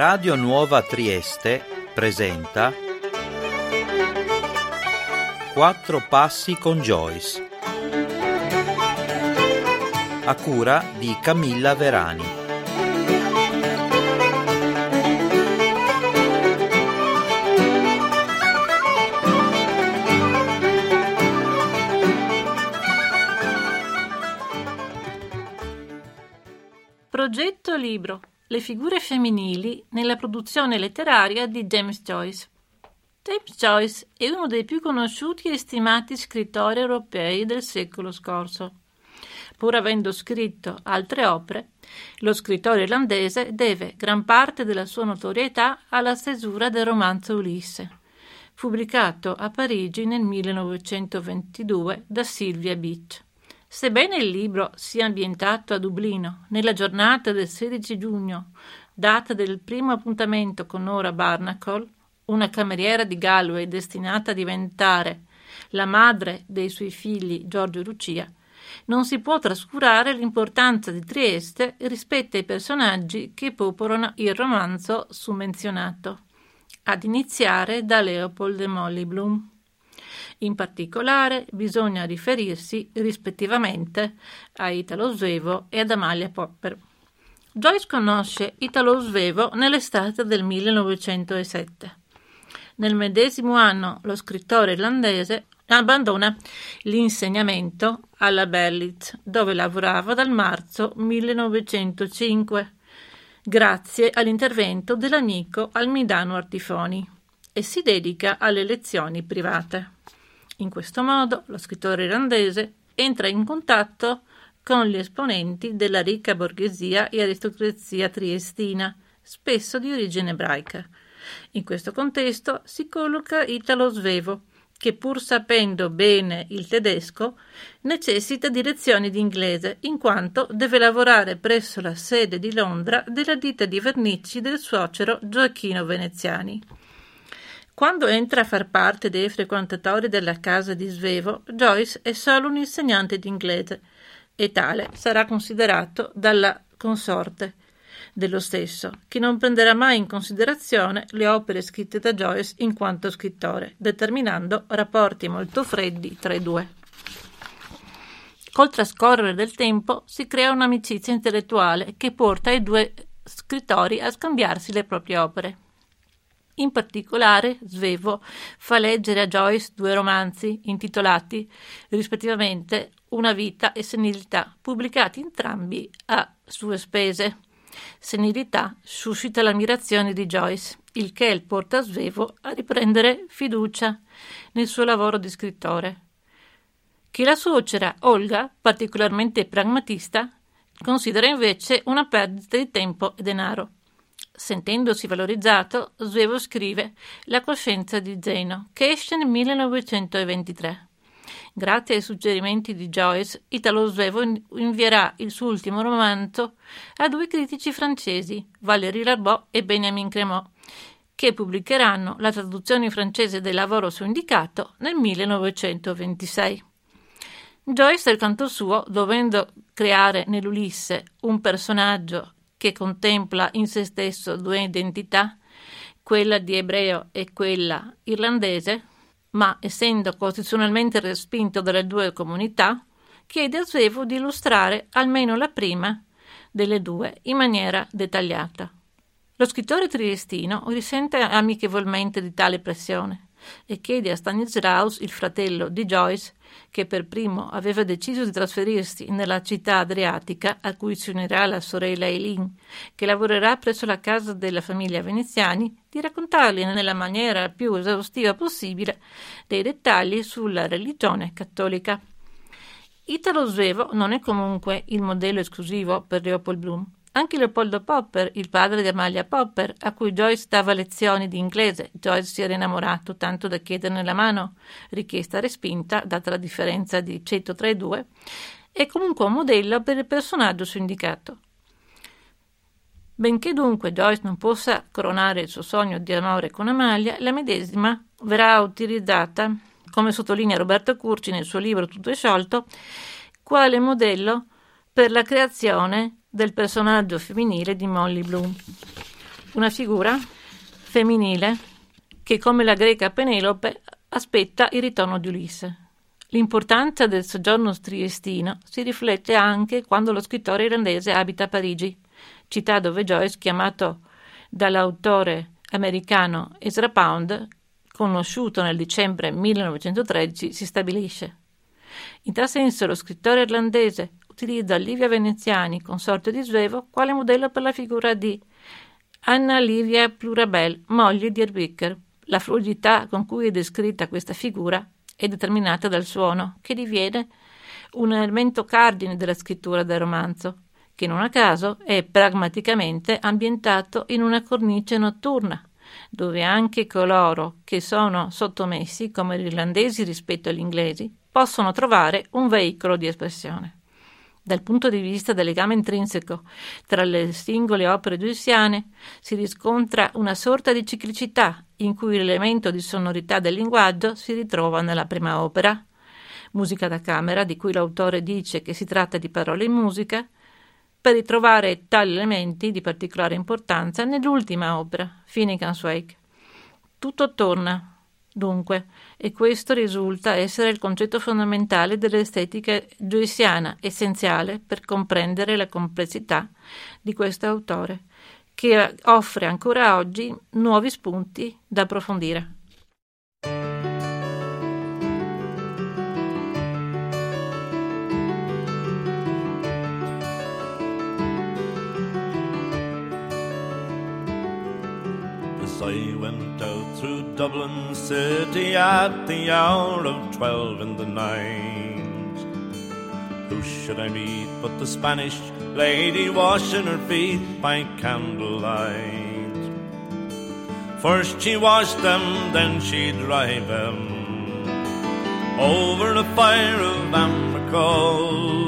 Radio Nuova Trieste presenta Quattro passi con Joyce, a cura di Camilla Verani. Progetto libro: le figure femminili nella produzione letteraria di James Joyce. James Joyce è uno dei più conosciuti e stimati scrittori europei del secolo scorso. Pur avendo scritto altre opere, lo scrittore irlandese deve gran parte della sua notorietà alla stesura del romanzo Ulisse, pubblicato a Parigi nel 1922 da Sylvia Beach. Sebbene il libro sia ambientato a Dublino, nella giornata del 16 giugno, data del primo appuntamento con Nora Barnacle, una cameriera di Galway destinata a diventare la madre dei suoi figli Giorgio e Lucia, non si può trascurare l'importanza di Trieste rispetto ai personaggi che popolano il romanzo summenzionato, ad iniziare da Leopold e Molly Bloom. In particolare bisogna riferirsi rispettivamente a Italo Svevo e ad Amalia Popper. Joyce conosce Italo Svevo nell'estate del 1907. Nel medesimo anno lo scrittore irlandese abbandona l'insegnamento alla Berlitz, dove lavorava dal marzo 1905, grazie all'intervento dell'amico Almidano Artifoni, e si dedica alle lezioni private. In questo modo lo scrittore irlandese entra in contatto con gli esponenti della ricca borghesia e aristocrazia triestina, spesso di origine ebraica. In questo contesto si colloca Italo Svevo, che pur sapendo bene il tedesco necessita di lezioni di inglese, in quanto deve lavorare presso la sede di Londra della ditta di vernici del suocero Gioacchino Veneziani. Quando entra a far parte dei frequentatori della casa di Svevo, Joyce è solo un insegnante di inglese e tale sarà considerato dalla consorte dello stesso, che non prenderà mai in considerazione le opere scritte da Joyce in quanto scrittore, determinando rapporti molto freddi tra i due. Col trascorrere del tempo si crea un'amicizia intellettuale che porta i due scrittori a scambiarsi le proprie opere. In particolare, Svevo fa leggere a Joyce due romanzi intitolati rispettivamente Una vita e Senilità, pubblicati entrambi a sue spese. Senilità suscita l'ammirazione di Joyce, il che porta Svevo a riprendere fiducia nel suo lavoro di scrittore, che la suocera Olga, particolarmente pragmatista, considera invece una perdita di tempo e denaro. Sentendosi valorizzato, Svevo scrive La coscienza di Zeno, che esce nel 1923. Grazie ai suggerimenti di Joyce, Italo Svevo invierà il suo ultimo romanzo a due critici francesi, Valérie Larbaud e Benjamin Crémaux, che pubblicheranno la traduzione in francese del lavoro suo indicato nel 1926. Joyce, al canto suo, dovendo creare nell'Ulisse un personaggio che contempla in se stesso due identità, quella di ebreo e quella irlandese, ma essendo costituzionalmente respinto dalle due comunità, chiede a Svevo di illustrare almeno la prima delle due in maniera dettagliata. Lo scrittore triestino risente amichevolmente di tale pressione e chiede a Stanislaus, il fratello di Joyce, che per primo aveva deciso di trasferirsi nella città adriatica, a cui si unirà la sorella Eileen, che lavorerà presso la casa della famiglia Veneziani, di raccontargli nella maniera più esaustiva possibile dei dettagli sulla religione cattolica. Italo Svevo non è comunque il modello esclusivo per Leopold Bloom. Anche Leopoldo Popper, il padre di Amalia Popper, a cui Joyce dava lezioni di inglese, Joyce si era innamorato tanto da chiederne la mano, richiesta respinta, data la differenza di ceto tra i due, è comunque un modello per il personaggio suo indicato. Benché dunque Joyce non possa coronare il suo sogno di amore con Amalia, la medesima verrà utilizzata, come sottolinea Roberto Curci nel suo libro Tutto è sciolto, quale modello per la creazione del personaggio femminile di Molly Bloom. una figura femminile che, come la greca Penelope, aspetta il ritorno di Ulisse. L'importanza del soggiorno triestino si riflette anche quando lo scrittore irlandese abita a Parigi, città dove Joyce, chiamato dall'autore americano Ezra Pound, conosciuto nel dicembre 1913, si stabilisce. In tal senso lo scrittore irlandese utilizza Livia Veneziani, consorte di Svevo, quale modello per la figura di Anna Livia Plurabel, moglie di Erwicker. La fluidità con cui è descritta questa figura è determinata dal suono, che diviene un elemento cardine della scrittura del romanzo, che non a caso è pragmaticamente ambientato in una cornice notturna, dove anche coloro che sono sottomessi, come gli irlandesi rispetto agli inglesi, possono trovare un veicolo di espressione. Dal punto di vista del legame intrinseco tra le singole opere joyciane si riscontra una sorta di ciclicità in cui l'elemento di sonorità del linguaggio si ritrova nella prima opera, Musica da camera, di cui l'autore dice che si tratta di parole in musica, per ritrovare tali elementi di particolare importanza nell'ultima opera, Finnegan's Wake. Tutto torna, dunque, e questo risulta essere il concetto fondamentale dell'estetica joyciana, essenziale per comprendere la complessità di questo autore, che offre ancora oggi nuovi spunti da approfondire. I went out through Dublin city at the hour of 12 in the night. Who should I meet but the Spanish lady washing her feet by candlelight? First she washed them, then she'd drive them over the fire of amber coal.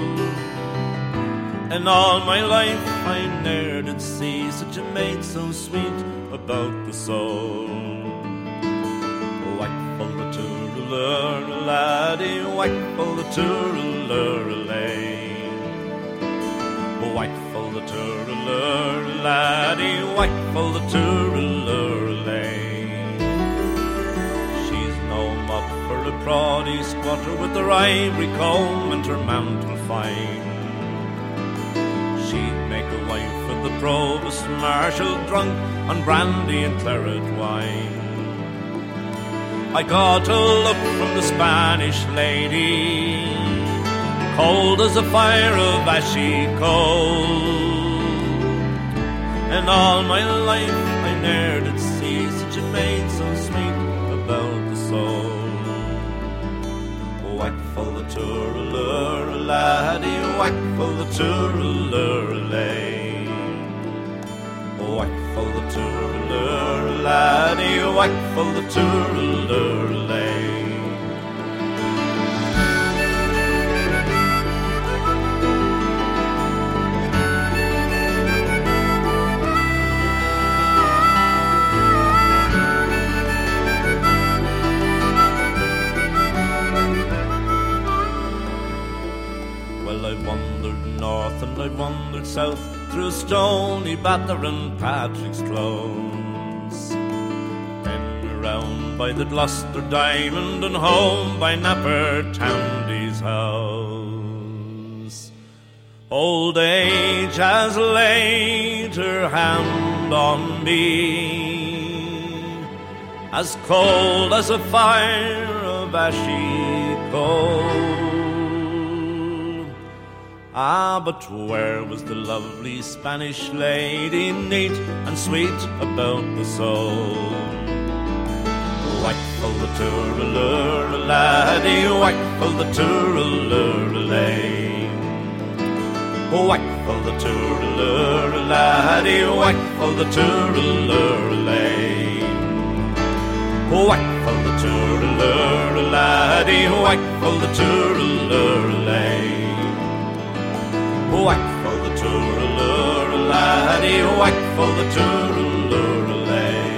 In all my life I ne'er did see such a maid so sweet about the soul. Whack full the tooralur, laddie, whack full the tooralur, lay. Whack full the tooralur, laddie, whack full the tooralur, lay. She's no mop for a proddy squatter with her ivory comb and her mantle fine. She'd make a wife of the provost marshal drunk on brandy and claret wine. I got a look from the Spanish lady, cold as a fire of ashy coal. In all my life I ne'er did see such a maid so sweet about the soul. Whack full the tooralur, laddie, whack full the tooralur, lay. Whack full the tooralur, laddie, whack full the tooralur, lay. Well, I've wandered north and I've wandered south, through Stony Batter and Patrick's Close, then around by the Gloucester Diamond and home by Napper Tandy's house. Old age has laid her hand on me, as cold as a fire of ashy coal. Ah, but where was the lovely Spanish lady, neat and sweet about the soul? Whack full the tooralur, laddie, whack full the tooralur, lay. Whack full the tooralur, laddie, whack full the tooralur, lay. Whack full the tooralur, laddie, whack full the tooralur, lay. Whack full the tooralur, laddie, whack full the tooralur, lay.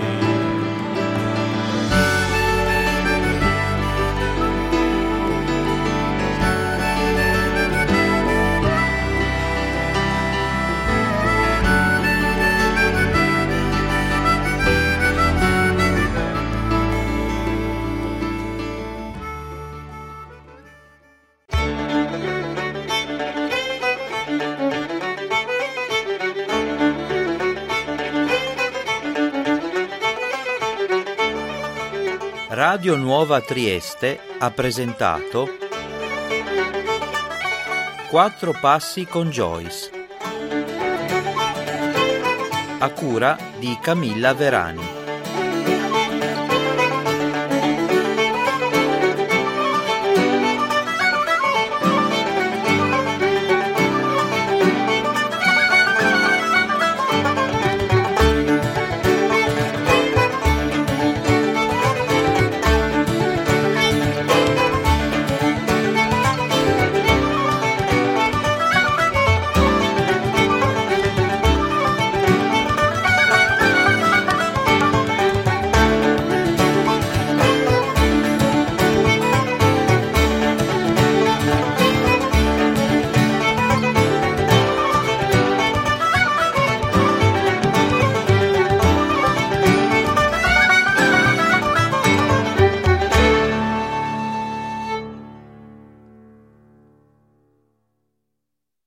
Radio Nuova Trieste ha presentato Quattro passi con Joyce, a cura di Camilla Verani.